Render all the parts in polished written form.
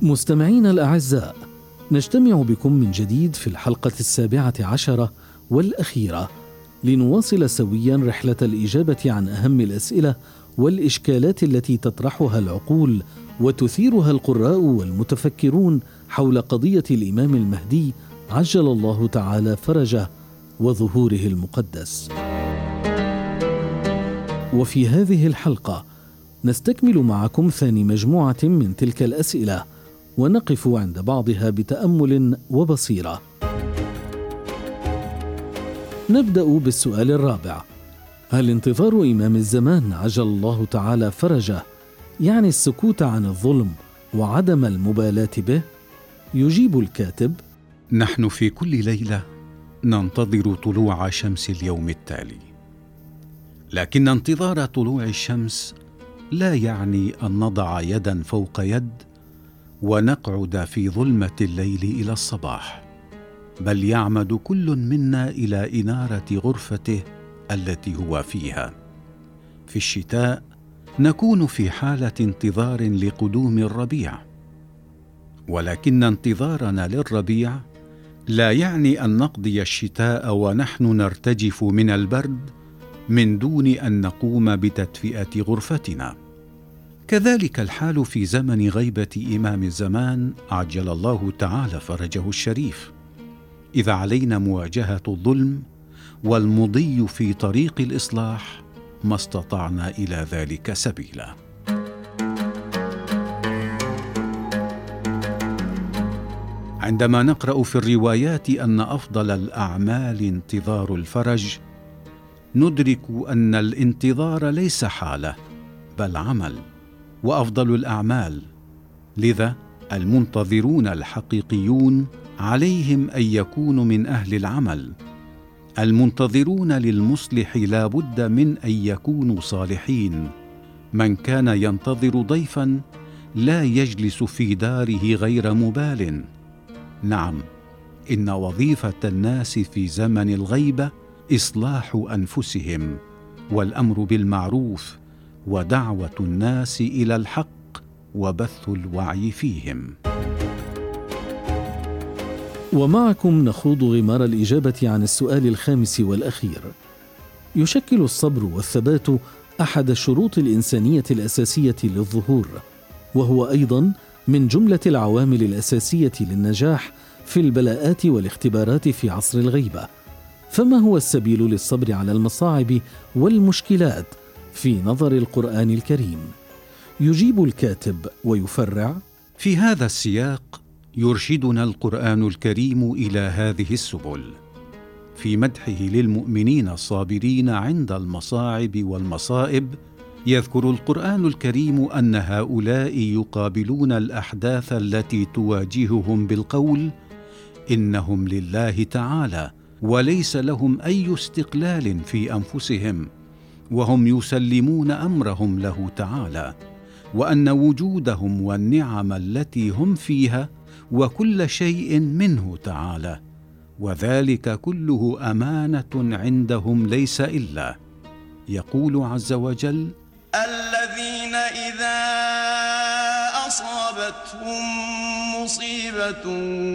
مستمعين الأعزاء، نجتمع بكم من جديد في الحلقة 17 والأخيرة لنواصل سويا رحلة الإجابة عن أهم الأسئلة والإشكالات التي تطرحها العقول وتثيرها القراء والمتفكرون حول قضية الإمام المهدي عجل الله تعالى فرجه وظهوره المقدس. وفي هذه الحلقة نستكمل معكم ثاني مجموعة من تلك الأسئلة ونقف عند بعضها بتأمل وبصيرة. نبدأ بالسؤال الرابع: هل انتظار إمام الزمان عجل الله تعالى فرجه يعني السكوت عن الظلم وعدم المبالاة به؟ يجيب الكاتب: نحن في كل ليلة ننتظر طلوع شمس اليوم التالي، لكن انتظار طلوع الشمس لا يعني أن نضع يدا فوق يد ونقعد في ظلمة الليل إلى الصباح، بل يعمد كل منا إلى إنارة غرفته التي هو فيها. في الشتاء نكون في حالة انتظار لقدوم الربيع، ولكن انتظارنا للربيع لا يعني أن نقضي الشتاء ونحن نرتجف من البرد من دون أن نقوم بتدفئة غرفتنا. كذلك الحال في زمن غيبة إمام الزمان عجل الله تعالى فرجه الشريف، إذ علينا مواجهة الظلم والمضي في طريق الإصلاح ما استطعنا إلى ذلك سبيلا. عندما نقرأ في الروايات أن أفضل الأعمال انتظار الفرج، ندرك أن الانتظار ليس حالة بل عمل، وأفضل الأعمال. لذا المنتظرون الحقيقيون عليهم أن يكونوا من أهل العمل. المنتظرون للمصلح لا بد من أن يكونوا صالحين. من كان ينتظر ضيفا لا يجلس في داره غير مبال. نعم، إن وظيفة الناس في زمن الغيبة إصلاح أنفسهم والأمر بالمعروف ودعوة الناس إلى الحق وبث الوعي فيهم. ومعكم نخوض غمار الإجابة عن السؤال الخامس والأخير: يشكل الصبر والثبات أحد الشروط الإنسانية الأساسية للظهور، وهو أيضا من جملة العوامل الأساسية للنجاح في البلاءات والاختبارات في عصر الغيبة. فما هو السبيل للصبر على المصاعب والمشكلات في نظر القرآن الكريم؟ يجيب الكاتب ويفرع: في هذا السياق يرشدنا القرآن الكريم إلى هذه السبل. في مدحه للمؤمنين الصابرين عند المصاعب والمصائب، يذكر القرآن الكريم أن هؤلاء يقابلون الأحداث التي تواجههم بالقول: إنهم لله تعالى وليس لهم أي استقلال في أنفسهم، وهم يسلمون أمرهم له تعالى، وأن وجودهم والنعم التي هم فيها وكل شيء منه تعالى، وذلك كله أمانة عندهم ليس إلا. يقول عز وجل: الذين إذا أصابتهم مصيبة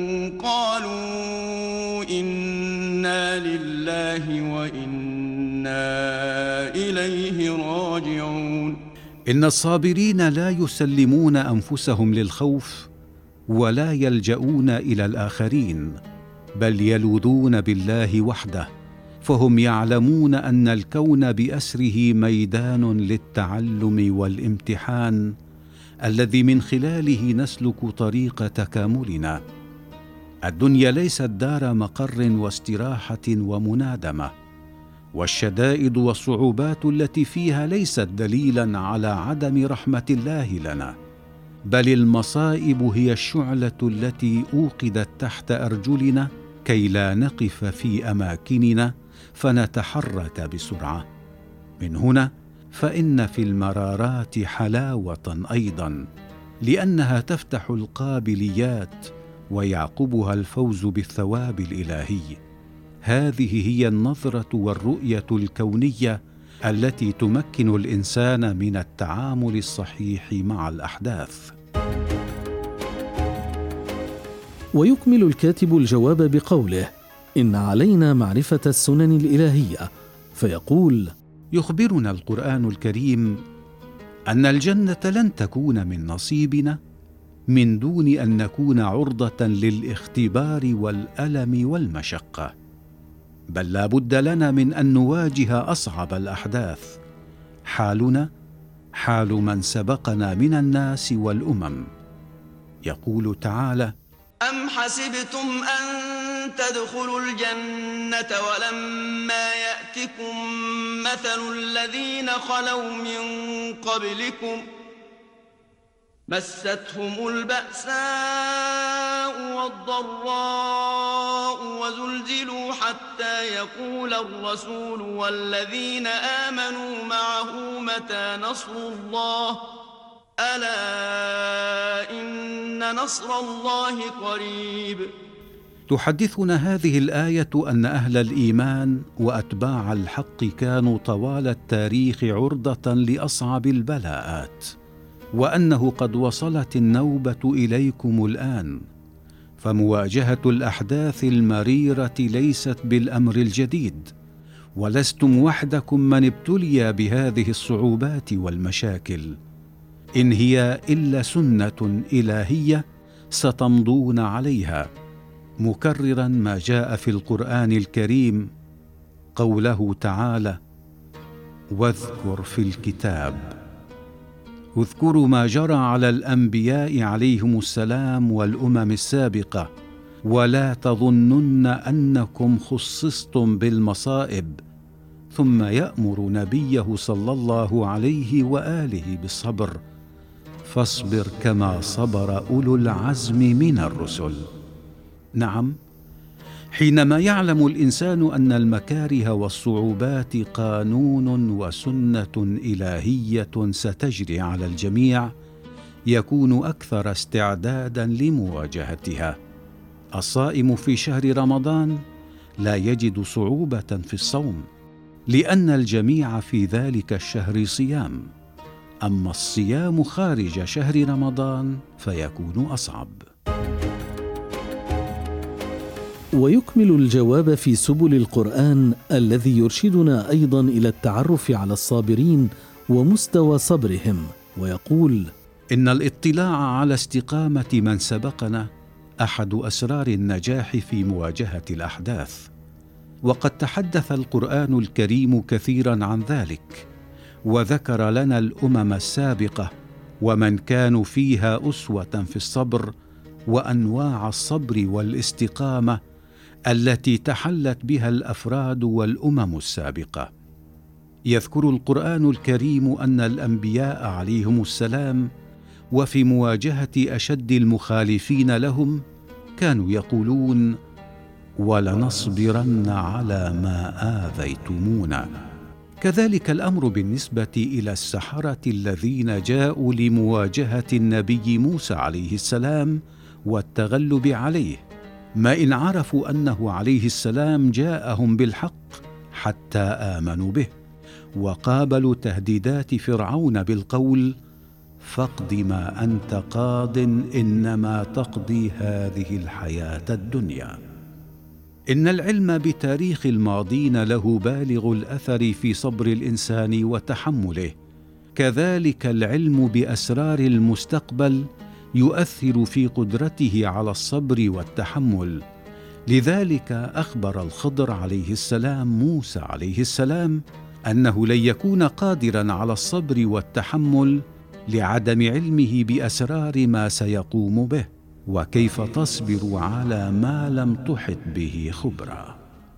قالوا إنا لله وإنا إليه راجعون. إن الصابرين لا يسلمون أنفسهم للخوف ولا يلجؤون إلى الآخرين، بل يلوذون بالله وحده، فهم يعلمون أن الكون بأسره ميدان للتعلم والامتحان الذي من خلاله نسلك طريق تكاملنا. الدنيا ليست دار مقر واستراحة ومنادمة، والشدائد والصعوبات التي فيها ليست دليلا على عدم رحمة الله لنا، بل المصائب هي الشعلة التي أوقدت تحت أرجلنا كي لا نقف في أماكننا فنتحرك بسرعة. من هنا فإن في المرارات حلاوة أيضا، لأنها تفتح القابليات ويعقبها الفوز بالثواب الإلهي. هذه هي النظرة والرؤية الكونية التي تمكن الإنسان من التعامل الصحيح مع الأحداث. ويكمل الكاتب الجواب بقوله: إن علينا معرفة السنن الإلهية، فيقول: يخبرنا القرآن الكريم أن الجنة لن تكون من نصيبنا من دون أن نكون عرضة للاختبار والألم والمشقة، بل لا بد لنا من أن نواجه أصعب الأحداث، حالنا حال من سبقنا من الناس والأمم. يقول تعالى: أم حسبتم أن تدخلوا الجنة ولما يأتكم مثل الذين خلوا من قبلكم مستهم البأساء والضراء وزلزلوا حتى يقول الرسول والذين آمنوا معه متى نصر الله ألا إن نصر الله قريب. تحدثنا هذه الآية أن أهل الإيمان وأتباع الحق كانوا طوال التاريخ عرضة لأصعب البلاءات، وأنه قد وصلت النوبة إليكم الآن، فمواجهة الأحداث المريرة ليست بالأمر الجديد، ولستم وحدكم من ابتلي بهذه الصعوبات والمشاكل، إن هي إلا سنة إلهية ستمضون عليها، مكررا ما جاء في القرآن الكريم قوله تعالى: واذكر في الكتاب. اذكروا ما جرى على الأنبياء عليهم السلام والأمم السابقة، ولا تظنن أنكم خصصتم بالمصائب، ثم يأمر نبيه صلى الله عليه وآله بالصبر، فاصبر كما صبر أولو العزم من الرسل. نعم، حينما يعلم الإنسان أن المكاره والصعوبات قانون وسنة إلهية ستجري على الجميع، يكون أكثر استعدادا لمواجهتها. الصائم في شهر رمضان لا يجد صعوبة في الصوم، لأن الجميع في ذلك الشهر صيام، أما الصيام خارج شهر رمضان فيكون أصعب. ويكمل الجواب في سبل القرآن الذي يرشدنا أيضا إلى التعرف على الصابرين ومستوى صبرهم، ويقول: إن الاطلاع على استقامة من سبقنا أحد أسرار النجاح في مواجهة الأحداث، وقد تحدث القرآن الكريم كثيرا عن ذلك، وذكر لنا الأمم السابقة ومن كانوا فيها أسوة في الصبر وأنواع الصبر والاستقامة التي تحلت بها الأفراد والأمم السابقة. يذكر القرآن الكريم أن الأنبياء عليهم السلام وفي مواجهة أشد المخالفين لهم كانوا يقولون: ولنصبرن على ما آذيتمونا. كذلك الأمر بالنسبة إلى السحرة الذين جاءوا لمواجهة النبي موسى عليه السلام والتغلب عليه، ما إن عرفوا أنه عليه السلام جاءهم بالحق حتى آمنوا به، وقابلوا تهديدات فرعون بالقول: فاقض ما أنت قاض إنما تقضي هذه الحياة الدنيا. إن العلم بتاريخ الماضين له بالغ الأثر في صبر الإنسان وتحمله، كذلك العلم بأسرار المستقبل يؤثر في قدرته على الصبر والتحمل. لذلك أخبر الخضر عليه السلام موسى عليه السلام أنه لن يكون قادرا على الصبر والتحمل لعدم علمه بأسرار ما سيقوم به، وكيف تصبر على ما لم تحط به خبرا.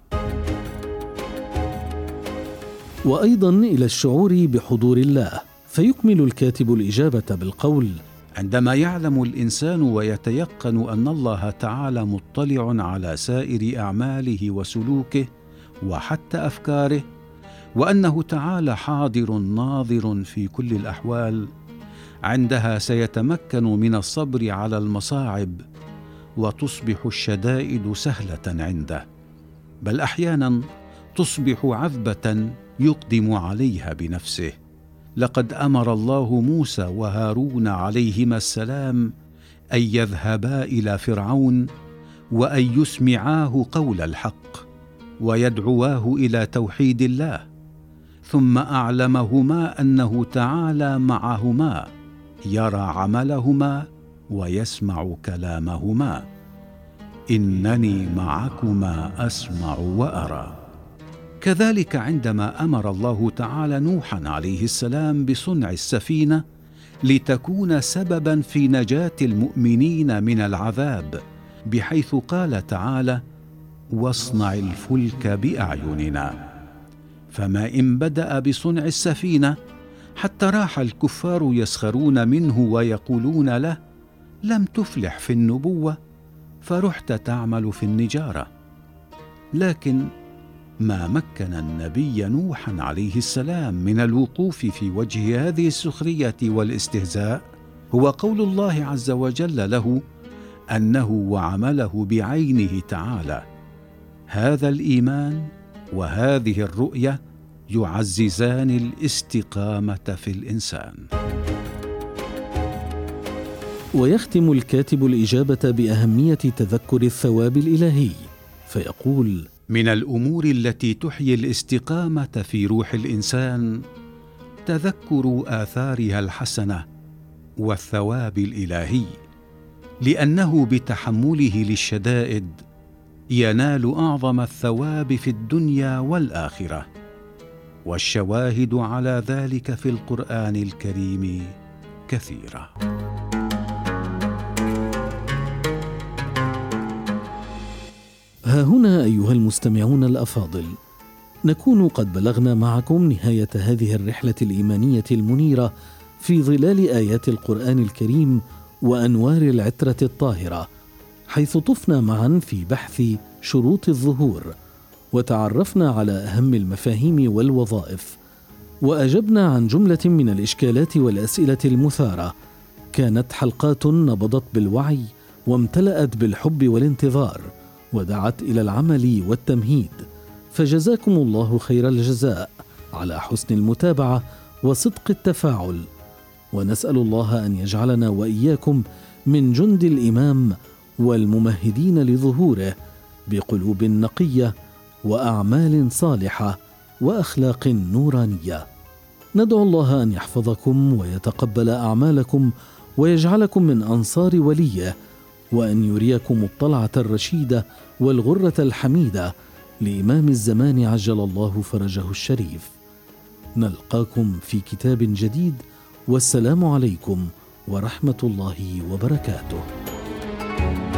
وأيضا إلى الشعور بحضور الله، فيكمل الكاتب الإجابة بالقول: عندما يعلم الإنسان ويتيقن أن الله تعالى مطلع على سائر أعماله وسلوكه وحتى أفكاره، وأنه تعالى حاضر ناظر في كل الأحوال، عندها سيتمكن من الصبر على المصاعب، وتصبح الشدائد سهلة عنده، بل أحيانا تصبح عذبة يقدم عليها بنفسه. لقد أمر الله موسى وهارون عليهما السلام أن يذهبا إلى فرعون وأن يسمعاه قول الحق ويدعواه إلى توحيد الله، ثم أعلمهما أنه تعالى معهما يرى عملهما ويسمع كلامهما، إنني معكما أسمع وأرى. كذلك عندما أمر الله تعالى نوحا عليه السلام بصنع السفينة لتكون سببا في نجاة المؤمنين من العذاب، بحيث قال تعالى: واصنع الفلك بأعيننا. فما إن بدأ بصنع السفينة حتى راح الكفار يسخرون منه ويقولون له: لم تفلح في النبوة فرحت تعمل في النجارة. لكن ما مكن النبي نوحا عليه السلام من الوقوف في وجه هذه السخرية والاستهزاء هو قول الله عز وجل له أنه وعمله بعينه تعالى. هذا الإيمان وهذه الرؤية يعززان الاستقامة في الإنسان. ويختم الكاتب الإجابة بأهمية تذكر الثواب الإلهي، فيقول: من الأمور التي تحيي الاستقامة في روح الإنسان تذكر آثارها الحسنة والثواب الإلهي، لأنه بتحمله للشدائد ينال أعظم الثواب في الدنيا والآخرة، والشواهد على ذلك في القرآن الكريم كثيرة. ها هنا أيها المستمعون الأفاضل، نكون قد بلغنا معكم نهاية هذه الرحلة الإيمانية المنيرة في ظلال آيات القرآن الكريم وأنوار العترة الطاهرة، حيث طفنا معا في بحث شروط الظهور، وتعرفنا على أهم المفاهيم والوظائف، وأجبنا عن جملة من الإشكالات والأسئلة المثارة. كانت حلقات نبضت بالوعي وامتلأت بالحب والانتظار، ودعت إلى العمل والتمهيد، فجزاكم الله خير الجزاء على حسن المتابعة وصدق التفاعل، ونسأل الله أن يجعلنا وإياكم من جند الإمام والممهدين لظهوره بقلوب نقية وأعمال صالحة وأخلاق نورانية. ندعو الله أن يحفظكم ويتقبل أعمالكم ويجعلكم من أنصار وليه، وأن يريكم الطلعة الرشيدة والغرة الحميدة لإمام الزمان عجل الله فرجه الشريف. نلقاكم في كتاب جديد، والسلام عليكم ورحمة الله وبركاته.